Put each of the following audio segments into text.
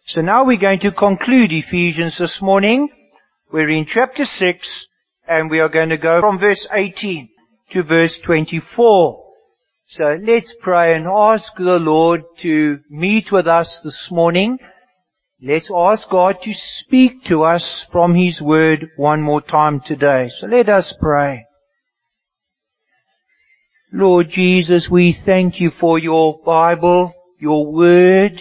So now we're going to conclude Ephesians this morning. We're in chapter 6, and we are going to go from verse 18 to verse 24. So let's pray and ask the Lord to meet with us this morning. Let's ask God to speak to us from His Word one more time today. So let us pray. Lord Jesus, we thank You for Your Bible, Your Word.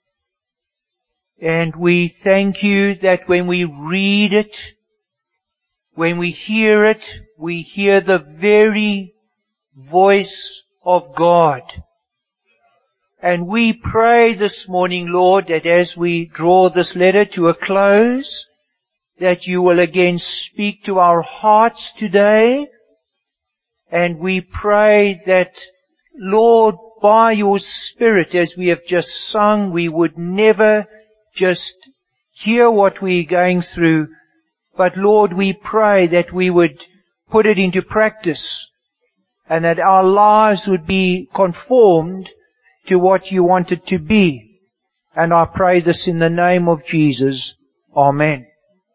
And we thank You that when we read it, when we hear the very voice of God. And we pray this morning, Lord, that as we draw this letter to a close, that You will again speak to our hearts today. And we pray that, Lord, by Your Spirit, as we have just sung, we would never just hear what we're going through, but Lord, we pray that we would put it into practice and that our lives would be conformed to what You want it to be. And I pray this in the name of Jesus. Amen.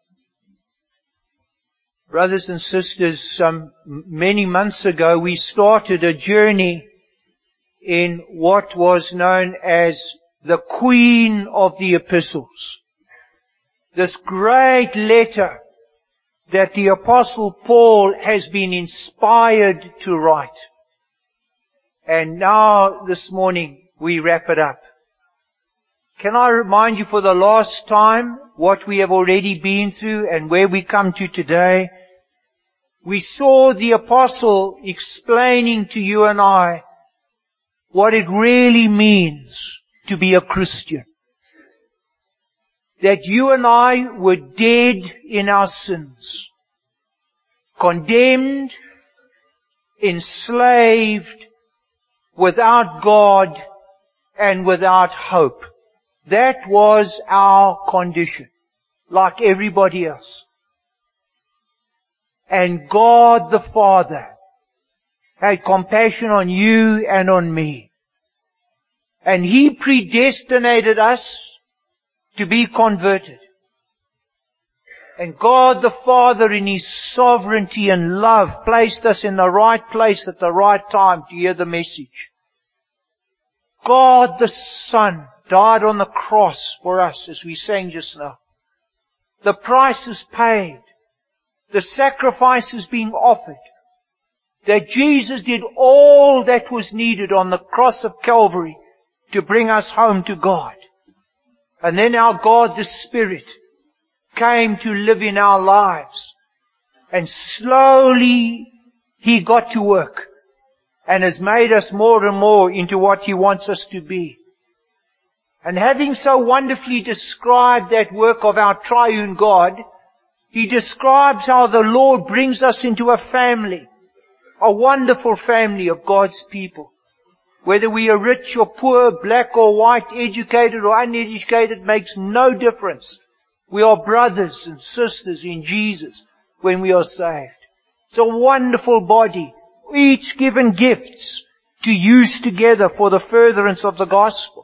Brothers and sisters, many months ago we started a journey in what was known as the Queen of the Epistles. This great letter that the Apostle Paul has been inspired to write. And now, this morning, we wrap it up. Can I remind you for the last time what we have already been through and where we come to today? We saw the Apostle explaining to you and I what it really means to be a Christian. That you and I were dead in our sins, condemned, enslaved, without God and without hope. That was our condition, like everybody else. And God the Father had compassion on you and on me. And He predestinated us to be converted. And God the Father in His sovereignty and love placed us in the right place at the right time to hear the message. God the Son died on the cross for us, as we sang just now. The price is paid. The sacrifice is being offered. That Jesus did all that was needed on the cross of Calvary to bring us home to God. And then our God the Spirit came to live in our lives. And slowly He got to work and has made us more and more into what He wants us to be. And having so wonderfully described that work of our triune God, He describes how the Lord brings us into a family, a wonderful family of God's people. Whether we are rich or poor, black or white, educated or uneducated, makes no difference. We are brothers and sisters in Jesus when we are saved. It's a wonderful body, each given gifts to use together for the furtherance of the gospel.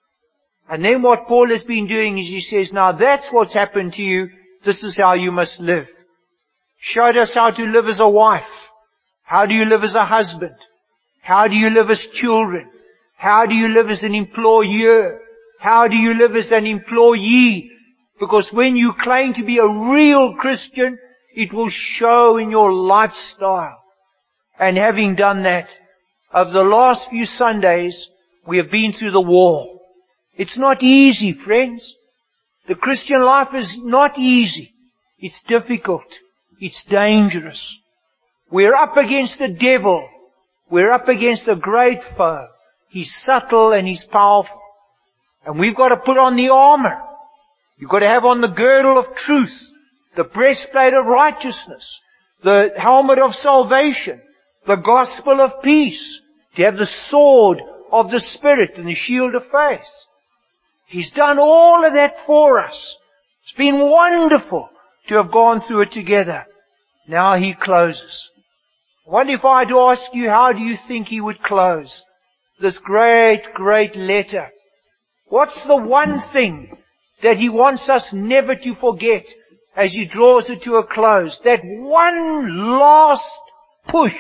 And then what Paul has been doing is he says, now that's what's happened to you, this is how you must live. Showed us how to live as a wife. How do you live as a husband? How do you live as children? How do you live as an employer? How do you live as an employee? Because when you claim to be a real Christian, it will show in your lifestyle. And having done that, over the last few Sundays, we have been through the wall. It's not easy, friends. The Christian life is not easy. It's difficult. It's dangerous. We're up against the devil. We're up against a great foe. He's subtle and he's powerful. And we've got to put on the armor. You've got to have on the girdle of truth, the breastplate of righteousness, the helmet of salvation, the gospel of peace, to have the sword of the Spirit and the shield of faith. He's done all of that for us. It's been wonderful to have gone through it together. Now He closes. I wonder if I had to ask you, how do you think He would close this great, great letter? What's the one thing that He wants us never to forget as He draws it to a close. That one last push.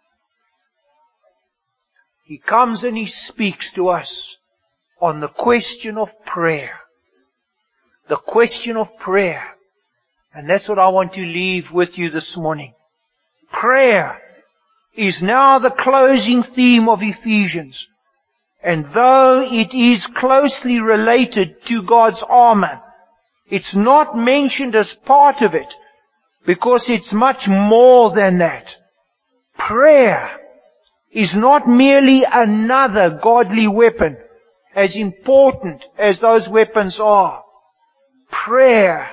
He comes and He speaks to us on the question of prayer. The question of prayer. And that's what I want to leave with you this morning. Prayer is now the closing theme of Ephesians. And though it is closely related to God's armor, it's not mentioned as part of it, because it's much more than that. Prayer is not merely another godly weapon, as important as those weapons are. Prayer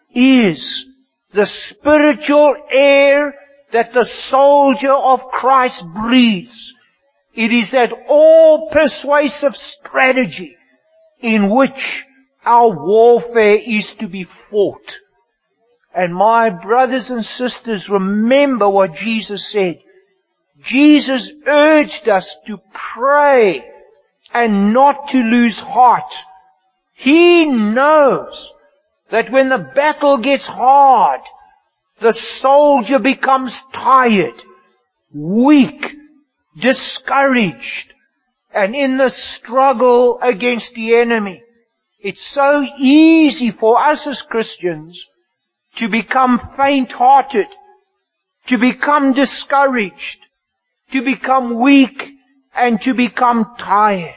is the spiritual air that the soldier of Christ breathes. It is that all-persuasive strategy in which our warfare is to be fought. And my brothers and sisters, remember what Jesus said. Jesus urged us to pray and not to lose heart. He knows that when the battle gets hard, the soldier becomes tired, weak, discouraged, and in the struggle against the enemy, it's so easy for us as Christians to become faint-hearted, to become discouraged, to become weak, and to become tired.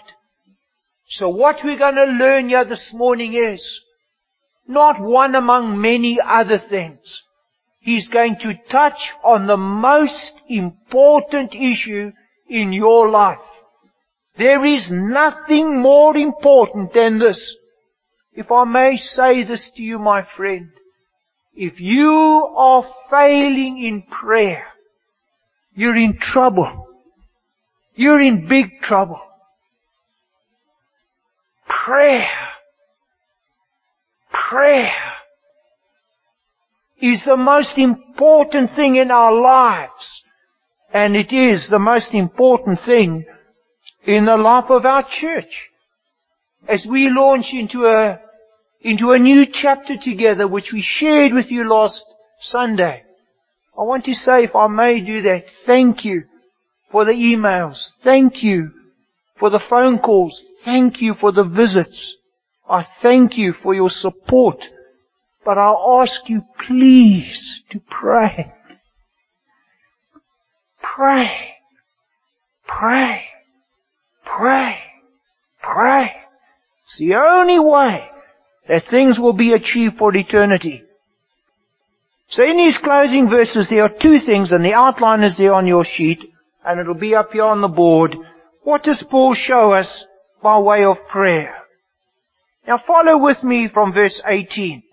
So what we're going to learn here this morning is not one among many other things. He's going to touch on the most important issue in your life. There is nothing more important than this. If I may say this to you, my friend, if you are failing in prayer, you're in trouble. You're in big trouble. Prayer is the most important thing in our lives. And it is the most important thing in the life of our church. As we launch into a new chapter together, which we shared with you last Sunday, I want to say, if I may do that, thank you for the emails. Thank you for the phone calls. Thank you for the visits. I thank you for your support. But I ask you please to pray. Pray. Pray. Pray. Pray. It's the only way that things will be achieved for eternity. So in these closing verses there are two things, and the outline is there on your sheet, and it'll be up here on the board. What does Paul show us by way of prayer? Now follow with me from verse 18.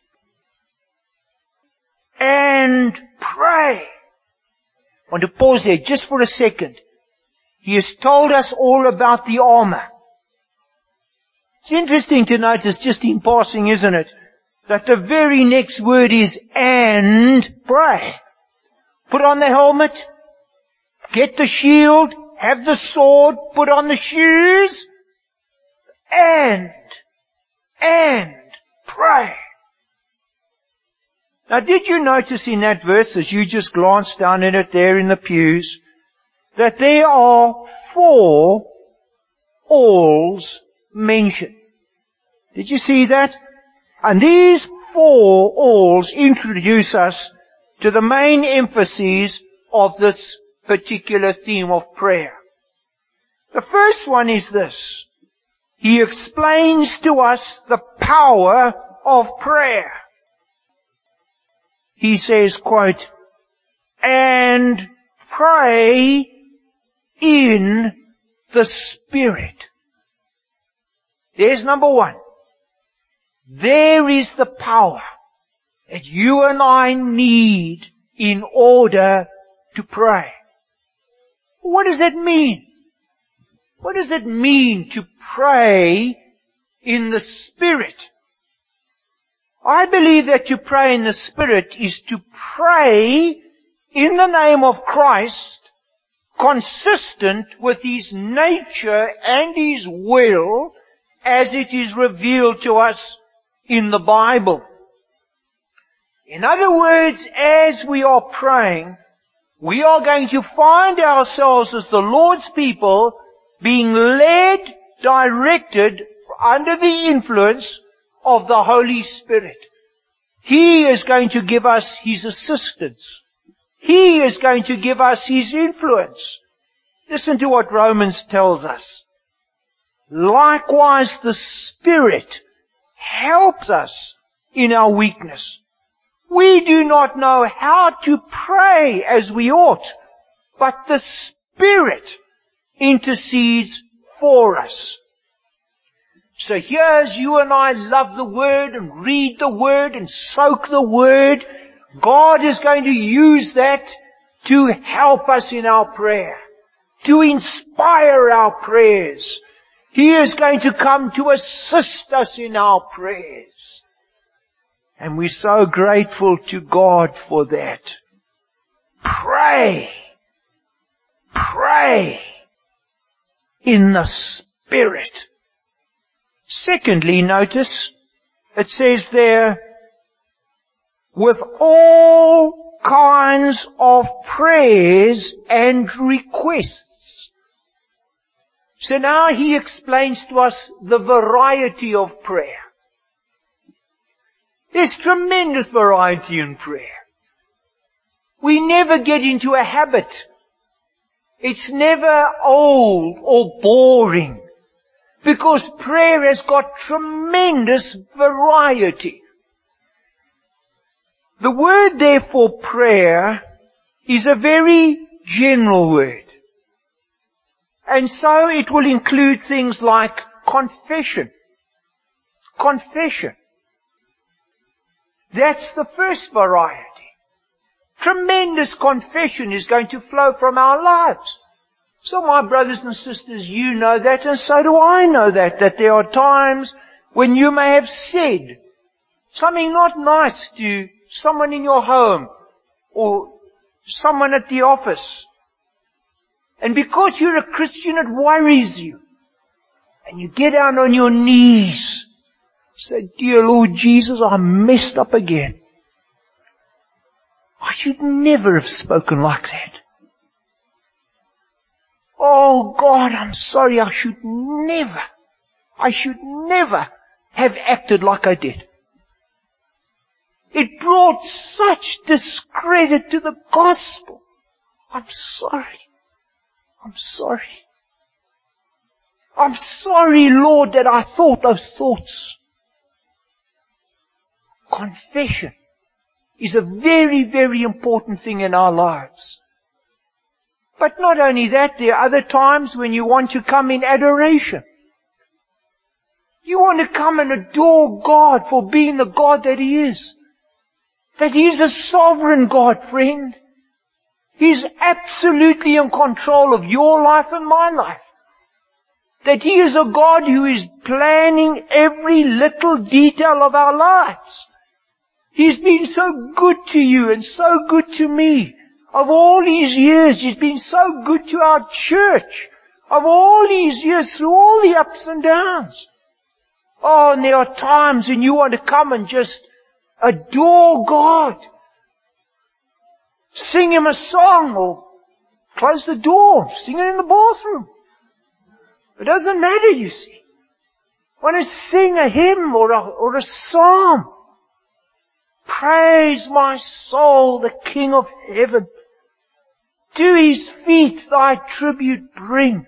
And pray. I want to pause there just for a second. He has told us all about the armor. It's interesting to notice, just in passing, isn't it, that the very next word is and pray. Put on the helmet, get the shield, have the sword, put on the shoes, and pray. Now did you notice in that verse, as you just glanced down at it there in the pews, that there are 4 alls mentioned? Did you see that? And these 4 alls introduce us to the main emphases of this particular theme of prayer. The first one is this. He explains to us the power of prayer. He says, quote, and pray in the Spirit. There's number one. There is the power that you and I need in order to pray. What does that mean? What does it mean to pray in the Spirit? I believe that to pray in the Spirit is to pray in the name of Christ, consistent with His nature and His will as it is revealed to us in the Bible. In other words, as we are praying, we are going to find ourselves as the Lord's people being led, directed, under the influence of the Holy Spirit. He is going to give us His assistance. He is going to give us His influence. Listen to what Romans tells us. Likewise, the Spirit helps us in our weakness. We do not know how to pray as we ought, but the Spirit intercedes for us. So here's you and I love the Word and read the Word and soak the Word. God is going to use that to help us in our prayer, to inspire our prayers. He is going to come to assist us in our prayers. And we're so grateful to God for that. Pray. Pray in the Spirit. Secondly, notice, it says there, with all kinds of prayers and requests. So now he explains to us the variety of prayer. There's tremendous variety in prayer. We never get into a habit. It's never old or boring, because prayer has got tremendous variety. The word there for prayer is a very general word. And so it will include things like confession. Confession. That's the first variety. Tremendous confession is going to flow from our lives. So my brothers and sisters, you know that, and so do I know that there are times when you may have said something not nice to someone in your home or someone at the office. And because you're a Christian, it worries you. And you get down on your knees. Say, dear Lord Jesus, I messed up again. I should never have spoken like that. Oh God, I'm sorry, I should never have acted like I did. It brought such discredit to the gospel. I'm sorry. I'm sorry. I'm sorry, Lord, that I thought those thoughts. Confession is a very, very important thing in our lives. But not only that, there are other times when you want to come in adoration. You want to come and adore God for being the God that He is. That He is a sovereign God, friend. He's absolutely in control of your life and my life. That He is a God who is planning every little detail of our lives. He's been so good to you and so good to me. Of all these years, He's been so good to our church. Of all these years, through all the ups and downs. Oh, and there are times when you want to come and just adore God. Sing Him a song or close the door, sing it in the bathroom. It doesn't matter, you see. Want to sing a hymn or a psalm. Praise my soul, the King of heaven. To His feet thy tribute bring.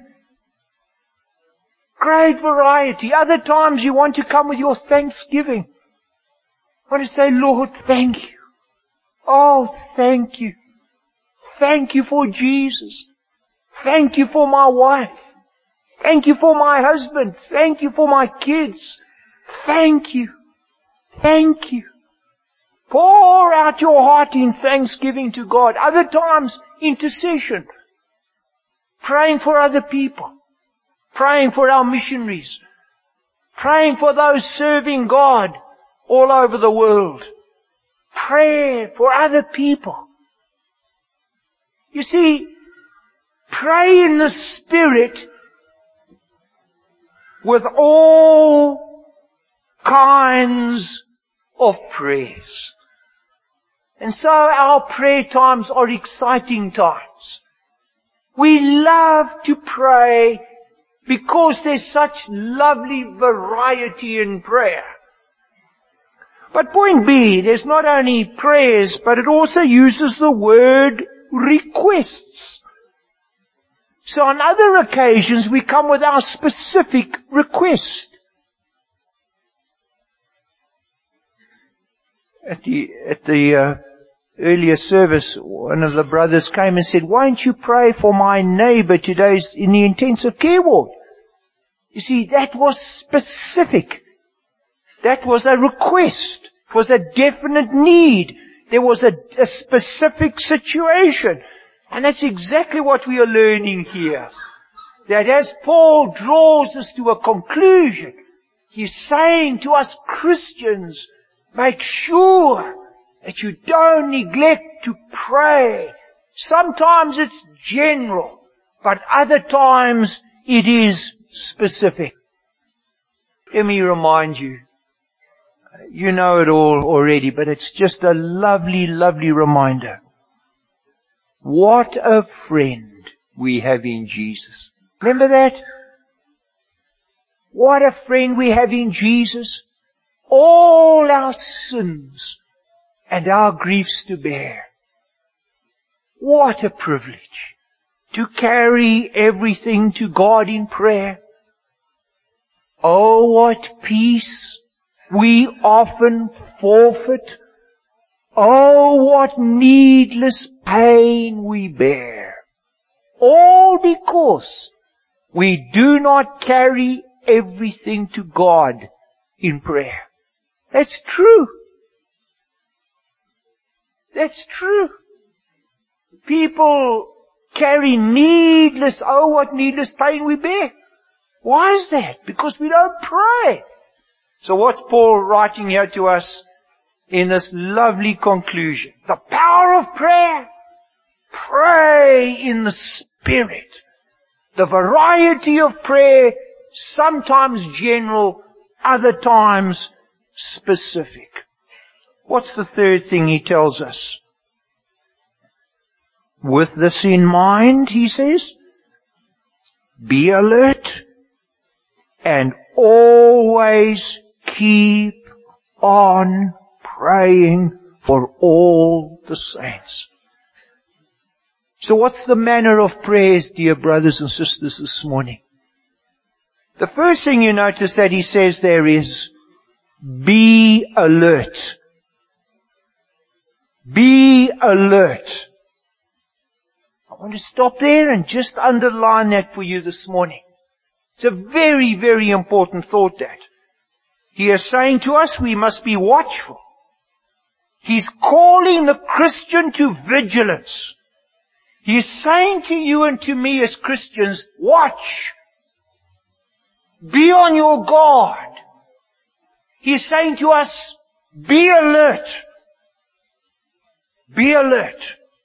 Great variety. Other times you want to come with your thanksgiving. Want to say, Lord, thank you. Oh, thank you. Thank you for Jesus. Thank you for my wife. Thank you for my husband. Thank you for my kids. Thank you. Thank you. Pour out your heart in thanksgiving to God. Other times, intercession. Praying for other people. Praying for our missionaries. Praying for those serving God all over the world. Prayer for other people. You see, pray in the Spirit with all kinds of prayers. And so our prayer times are exciting times. We love to pray because there's such lovely variety in prayer. But point B, there's not only prayers, but it also uses the word requests. So on other occasions we come with our specific request. At the earlier service, one of the brothers came and said, "Why don't you pray for my neighbor today in the intensive care ward?" You see, that was specific. That was a request. It was a definite need. There was a specific situation. And that's exactly what we are learning here. That as Paul draws us to a conclusion, he's saying to us Christians, make sure that you don't neglect to pray. Sometimes it's general, but other times it is specific. Let me remind you. You know it all already, but it's just a lovely, lovely reminder. What a friend we have in Jesus. Remember that? What a friend we have in Jesus. All our sins and our griefs to bear. What a privilege to carry everything to God in prayer. Oh, what peace we often forfeit. Oh, what needless pain we bear. All because we do not carry everything to God in prayer. That's true. That's true. People carry needless, oh what needless pain we bear. Why is that? Because we don't pray. So what's Paul writing here to us in this lovely conclusion? The power of prayer. Pray in the Spirit. The variety of prayer, sometimes general, other times specific. What's the third thing he tells us? With this in mind, he says, be alert and always keep on praying for all the saints. So what's the manner of prayers, dear brothers and sisters, this morning? The first thing you notice that he says there is, be alert. Be alert. I want to stop there and just underline that for you this morning. It's a very, very important thought that. He is saying to us we must be watchful. He's calling the Christian to vigilance. He's saying to you and to me as Christians, watch. Be on your guard. He's saying to us, be alert. Be alert.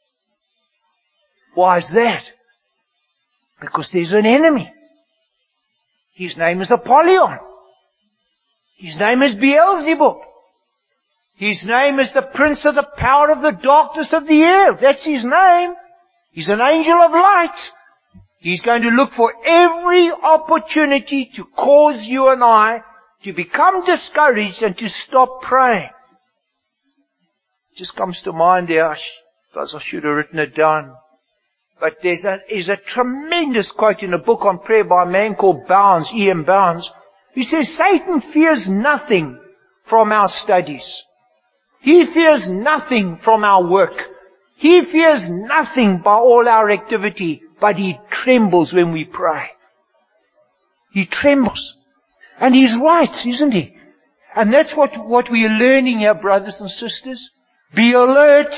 Why is that? Because there's an enemy. His name is Apollyon. His name is Beelzebub. His name is the prince of the power of the darkness of the air. That's his name. He's an angel of light. He's going to look for every opportunity to cause you and I to become discouraged and to stop praying. It just comes to mind there. I suppose I should have written it down. But there's a tremendous quote in a book on prayer by a man called Bounds, E.M. Bounds, who says Satan fears nothing from our studies. He fears nothing from our work. He fears nothing by all our activity, but he trembles when we pray. He trembles. And he's right, isn't he? And that's what we are learning here, brothers and sisters. Be alert.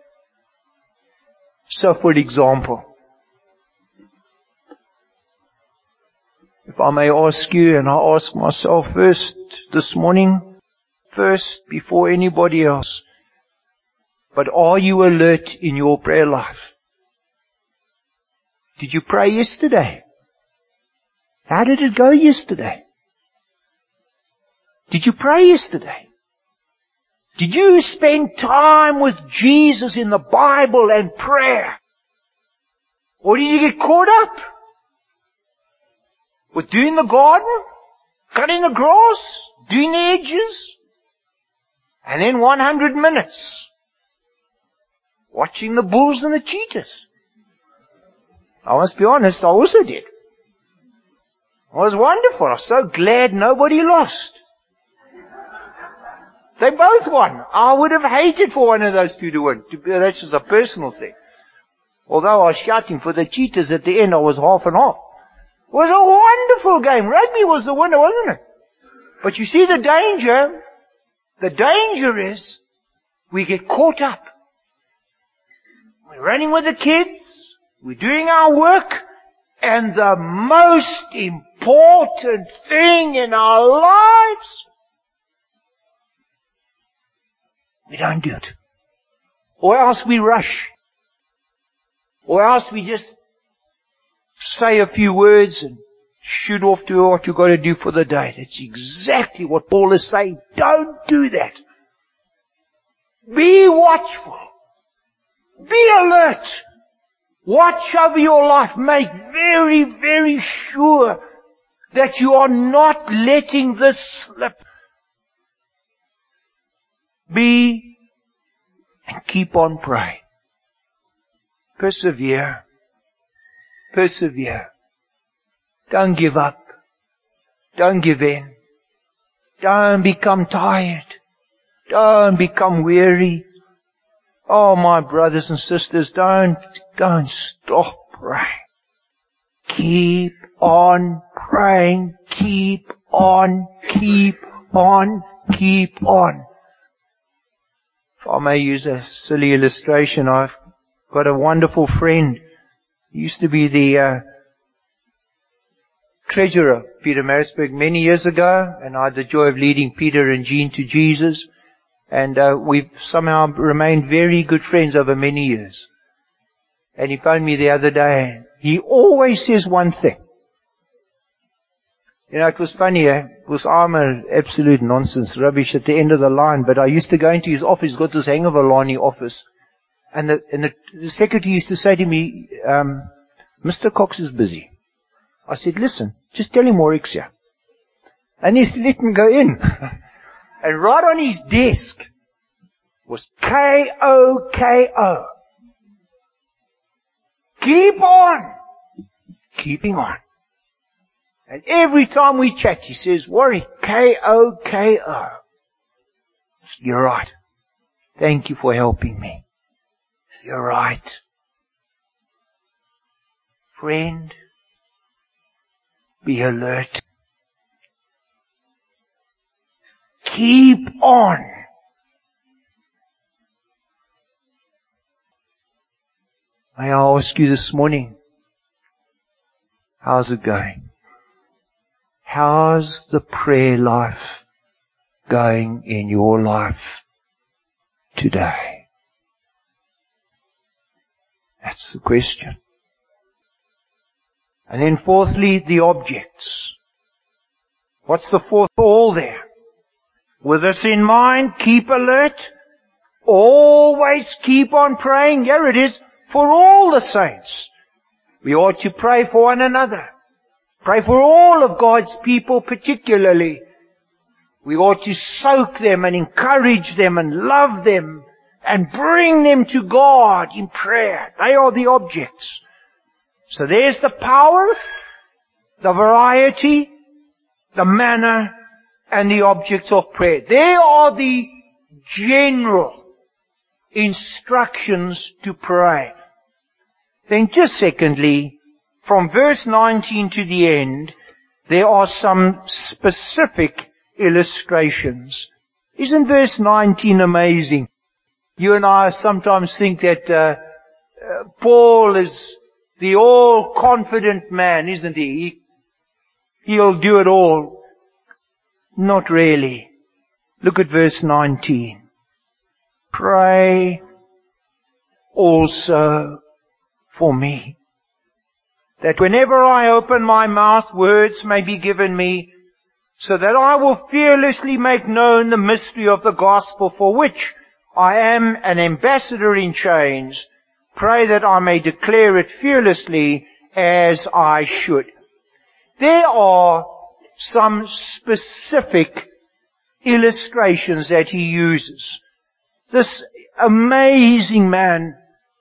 So, for example, if I may ask you, and I ask myself first this morning, first before anybody else, but are you alert in your prayer life? Did you pray yesterday? How did it go yesterday? Did you pray yesterday? Did you spend time with Jesus in the Bible and prayer? Or did you get caught up with doing the garden, cutting the grass, doing the edges, and then 100 minutes watching the bulls and the cheetahs? I must be honest, I also did. It was wonderful. I was so glad nobody lost. They both won. I would have hated for one of those two to win. That's just a personal thing. Although I was shouting for the cheetahs at the end, I was half and half. It was a wonderful game. Rugby was the winner, wasn't it? But you see the danger? The danger is we get caught up. We're running with the kids. We're doing our work. And the most important thing in our lives, we don't do it. Or else we rush. Or else we just say a few words and shoot off to what you've got to do for the day. That's exactly what Paul is saying. Don't do that. Be watchful. Be alert. Watch over your life. Make very, very sure that you are not letting this slip. Be and keep on praying. Persevere. Persevere. Don't give up. Don't give in. Don't become tired. Don't become weary. Oh, my brothers and sisters, don't stop praying. Keep on praying. Keep on. Keep on. Keep on. If I may use a silly illustration, I've got a wonderful friend. He used to be the treasurer of Pietermaritzburg many years ago, and I had the joy of leading Peter and Jean to Jesus. And we've somehow remained very good friends over many years. And he phoned me the other day. He always says one thing. You know, it was funny, because I'm an absolute nonsense, rubbish at the end of the line, but I used to go into his office. He's got this hang of a Lani office. And the secretary used to say to me, Mr. Cox is busy. I said, listen, just tell him Warwick's here. And he let me go in. And right on his desk was K-O-K-O. Keep on. Keeping on. And every time we chat, he says, Warwick, K-O-K-O. You're right. Thank you for helping me. You're right. Friend, be alert. Keep on. May I ask you this morning, how's it going? How's the prayer life going in your life today? That's the question. And then fourthly, the objects. What's the fourth all there? With this in mind, keep alert. Always keep on praying. Here it is. For all the saints. We ought to pray for one another. Pray for all of God's people particularly. We ought to soak them and encourage them and love them and bring them to God in prayer. They are the objects. So there's the power, the variety, the manner, and the objects of prayer. They are the general instructions to pray. Then just secondly, from verse 19 to the end, there are some specific illustrations. Isn't verse 19 amazing? You and I sometimes think that Paul is the all-confident man, isn't he? He'll do it all. Not really. Look at verse 19. Pray also for me, that whenever I open my mouth, words may be given me, so that I will fearlessly make known the mystery of the gospel, for which I am an ambassador in chains. Pray that I may declare it fearlessly as I should. There are some specific illustrations that he uses. This amazing man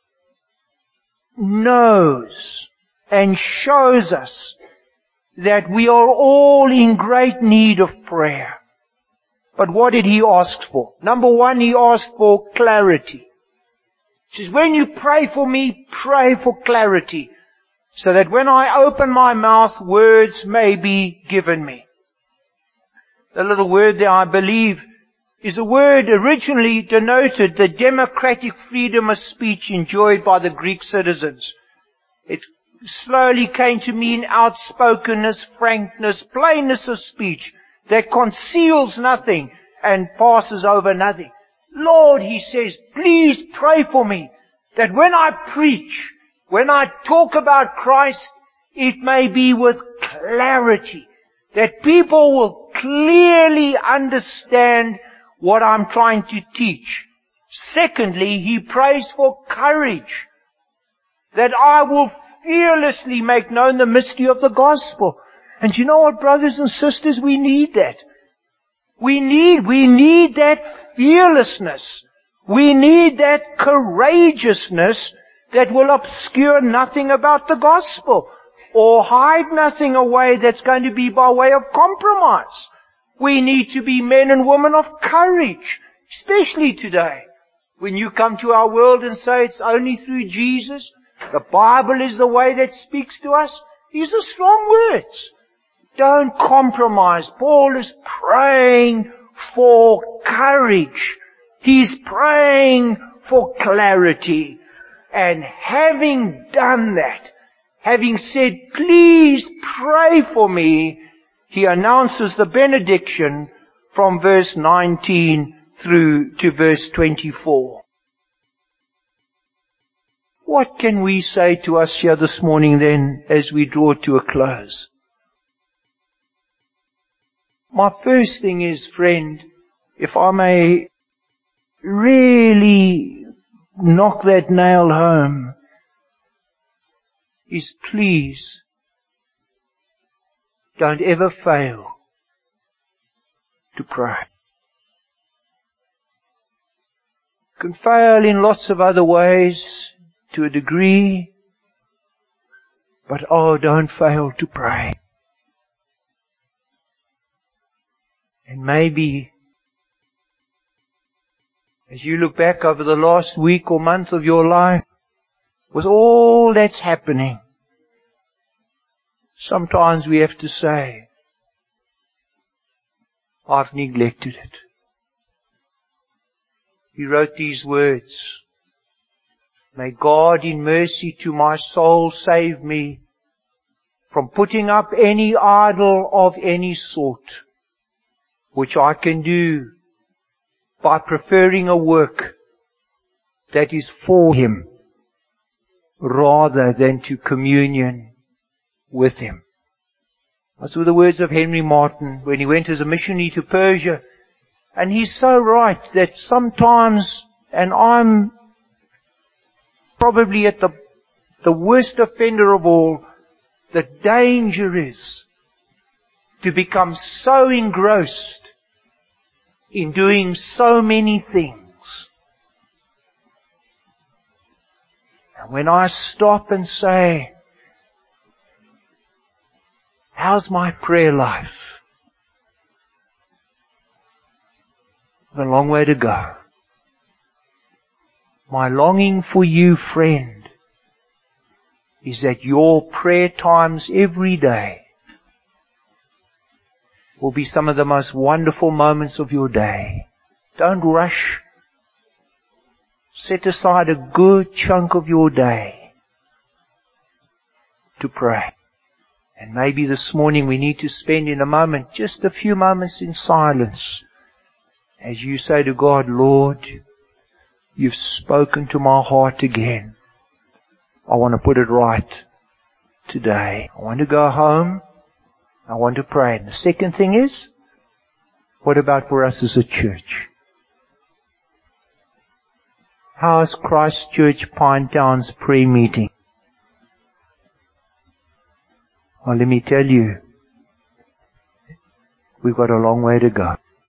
knows and shows us that we are all in great need of prayer. But what did he ask for? Number one, he asked for clarity. He says, when you pray for me, pray for clarity, so that when I open my mouth, words may be given me. The little word there, I believe, is a word originally denoted the democratic freedom of speech enjoyed by the Greek citizens. It slowly came to mean outspokenness, frankness, plainness of speech that conceals nothing and passes over nothing. Lord, he says, please pray for me that when I preach, when I talk about Christ, it may be with clarity, that people will clearly understand what I'm trying to teach. Secondly, he prays for courage, that I will fearlessly make known the mystery of the gospel. And you know what, brothers and sisters, we need that. We need that fearlessness. We need that courageousness that will obscure nothing about the gospel or hide nothing away that's going to be by way of compromise. We need to be men and women of courage, especially today. When you come to our world and say it's only through Jesus, the Bible is the way that speaks to us, these are strong words. Don't compromise. Paul is praying for courage. He's praying for clarity. And having done that, having said, please pray for me, he announces the benediction from verse 19 through to verse 24. What can we say to us here this morning then as we draw to a close? My first thing is, friend, if I may really knock that nail home, is please don't ever fail to pray. You can fail in lots of other ways to a degree, but don't fail to pray. And maybe as you look back over the last week or month of your life, with all that's happening, sometimes we have to say, I've neglected it. He wrote these words, may God in mercy to my soul save me from putting up any idol of any sort, which I can do by preferring a work that is for Him rather than to communion with Him. Those were the words of Henry Martyn when he went as a missionary to Persia. And he's so right that sometimes, and I'm probably at the worst offender of all, the danger is to become so engrossed in doing so many things. And when I stop and say, how's my prayer life? A long way to go. My longing for you, friend, is that your prayer times every day will be some of the most wonderful moments of your day. Don't rush. Set aside a good chunk of your day to pray. And maybe this morning we need to spend in a moment, just a few moments in silence, as you say to God, Lord, you've spoken to my heart again. I want to put it right today. I want to go home I want to pray. And the second thing is, what about for us as a church? How is Christ Church Pine Town's prayer meeting? Well, let me tell you, we've got a long way to go.